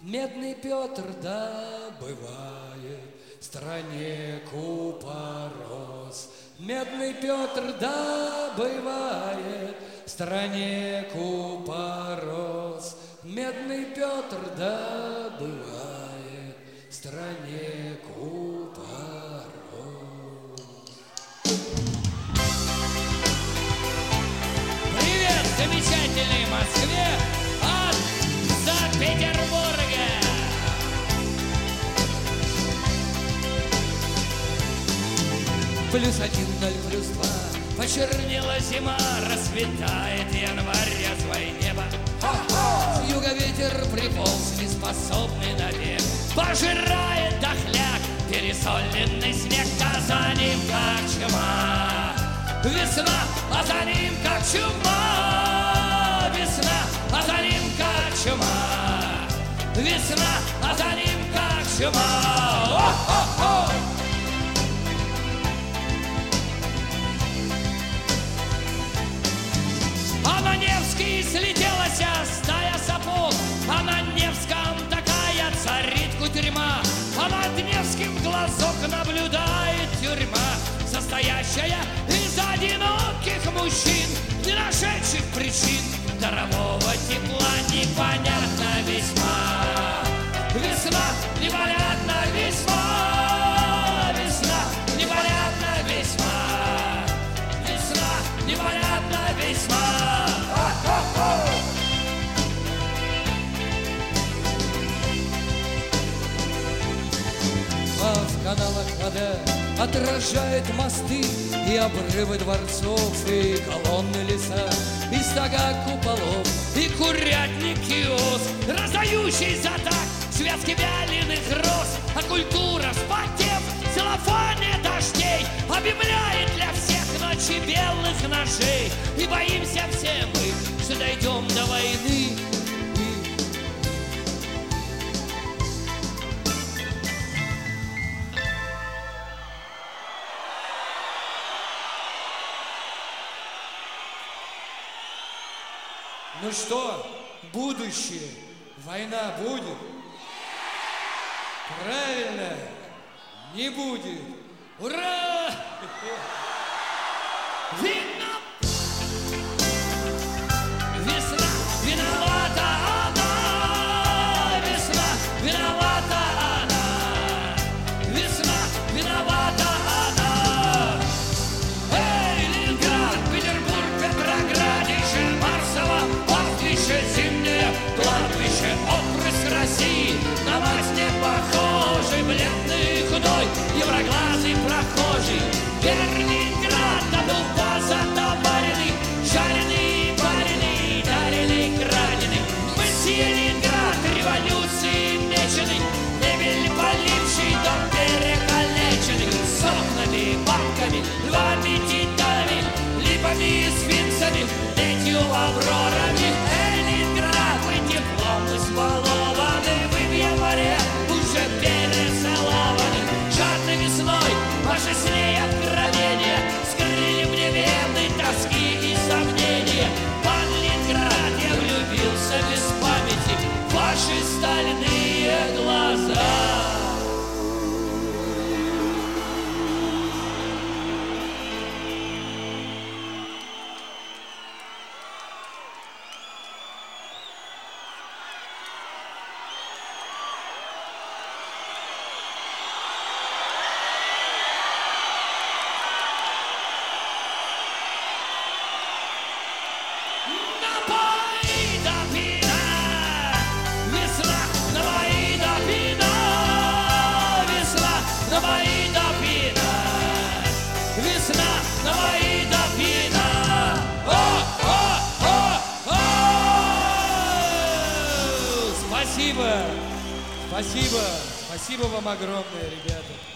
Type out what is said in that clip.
Медный Петр добывает в стране купорос. Медный Петр добывает в стране купорос. Медный Петр добывает в стране купорос. Привет, замечательной Москве от Санкт-Петербурга! +1, 0, +2, почернела зима, расцветает январь, резвое небо. С юга ветер приполз, неспособный на бег, пожирает дохляк, пересоленный снег, а за ним как чума. Весна, а за ним как чума. Весна, а за ним как чума. Весна, а за ним как чума. О-хо-хо! А на Невский слетелась стая сапог, а на Невском такая царит кутерьма, а над Невским глазок наблюдает тюрьма, состоящая из одиноких мужчин, не нашедших причин дарового тепла, непонятно весьма. Весна, непонятно весьма. Весна, непонятно весьма. Весна, непонятно весьма. А в каналах вода отражает мосты и обрывы дворцов, и колонны леса, и стога куполов, и курятник киоск, раздающий за так связки вяленых роз. А культура, вспотев в целлофане дождей, объявляет для всех ночи белых ножей. И боимся все мы, что дойдем до войны. Ну что, будущее, война будет? Правильно, не будет. Ура! Вина! Весна, виновата она! Весна, виновата она! Весна, виновата она! Эй, Ленинград, Петербург, Петроградище, Марсово, Пастбище, зимнее кладбище, отпрыск России, на мать не похожий, бледный, худой, евроглазый прохожий. Ленинград, надул позатобаренный, жареный, пареный, дареный, краденый. Месье Ленинград, революции меченый, мебель поливший, дом перекалеченный, с окнами, банками, львами, титанами, липами, сфинксами, детью, аврорами. Ленинград, вы теплом избалованы, вы в январе уже перецелованы. Жадной весной ваши сны и откровения скрыли мне вены тоски и сомнения. Пан Ленинград, я влюбился без памяти в ваши стальные глаза. Спасибо. Спасибо вам огромное, ребята.